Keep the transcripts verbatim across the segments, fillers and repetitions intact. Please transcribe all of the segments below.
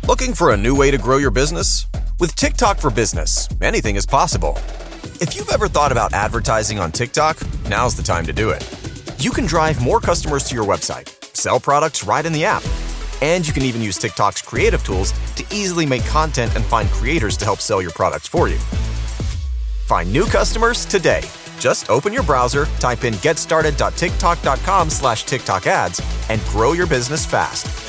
Looking for a new way to grow your business? With TikTok for Business, anything is possible. If you've ever thought about advertising on TikTok, now's the time to do it. You can drive more customers to your website, sell products right in the app, and you can even use TikTok's creative tools to easily make content and find creators to help sell your products for you. Find new customers today. Just open your browser, type in getstarted.tiktok.com slash TikTok ads, and grow your business fast.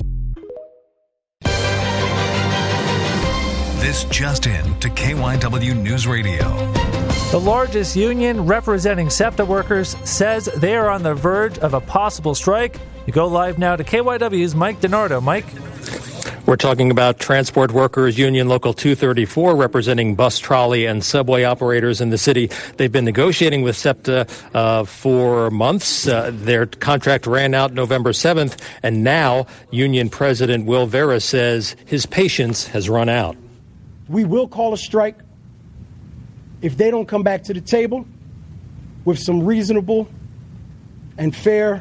This just in to K Y W News Radio. The largest union representing SEPTA workers says they are on the verge of a possible strike. You go live now to K Y W's Mike DiNardo. Mike? We're talking about Transport Workers Union Local two thirty-four, representing bus, trolley, and subway operators in the city. They've been negotiating with SEPTA uh, for months. Uh, their contract ran out November seventh, and now Union President Will Vera says his patience has run out. We will call a strike if they don't come back to the table with some reasonable and fair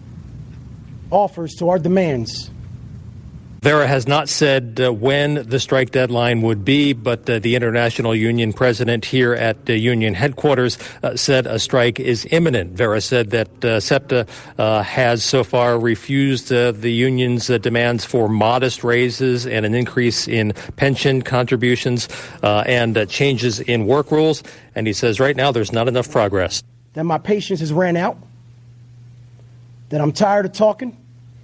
offers to our demands. Vera has not said uh, when the strike deadline would be, but uh, the International Union president here at the union headquarters uh, said a strike is imminent. Vera said that uh, SEPTA uh, has so far refused uh, the union's uh, demands for modest raises and an increase in pension contributions uh, and uh, changes in work rules. And he says right now there's not enough progress. That my patience has ran out, that I'm tired of talking,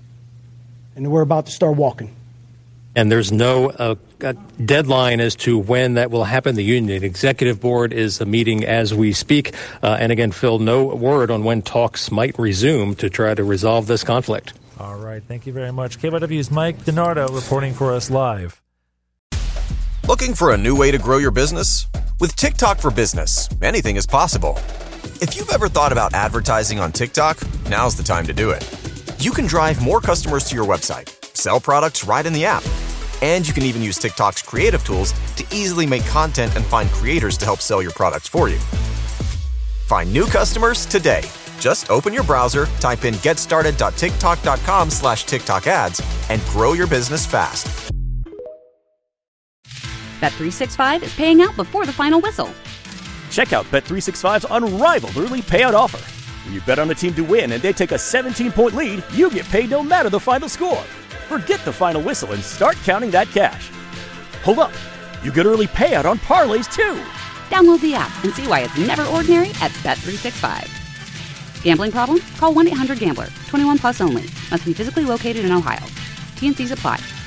and we're about to start walking. And there's no uh, deadline as to when that will happen. The union executive board is meeting as we speak. Uh, and again, Phil, no word on when talks might resume to try to resolve this conflict. All right. Thank you very much. K Y W's Mike DiNardo reporting for us live. Looking for a new way to grow your business? With TikTok for Business, anything is possible. If you've ever thought about advertising on TikTok, now's the time to do it. You can drive more customers to your website, sell products right in the app, and you can even use TikTok's creative tools to easily make content and find creators to help sell your products for you. Find new customers today. Just open your browser, type in getstarted.tiktok.com slash TikTok ads, and grow your business fast. Bet three sixty-five is paying out before the final whistle. Check out Bet three sixty-five's unrivaled early payout offer. When you bet on a team to win and they take a seventeen-point lead, you get paid no matter the final score. Forget the final whistle and start counting that cash. Hold up. You get early payout on parlays, too. Download the app and see why it's never ordinary at Bet three sixty-five. Gambling problem? Call one eight hundred gambler. twenty-one plus only. Must be physically located in Ohio. T and C's apply.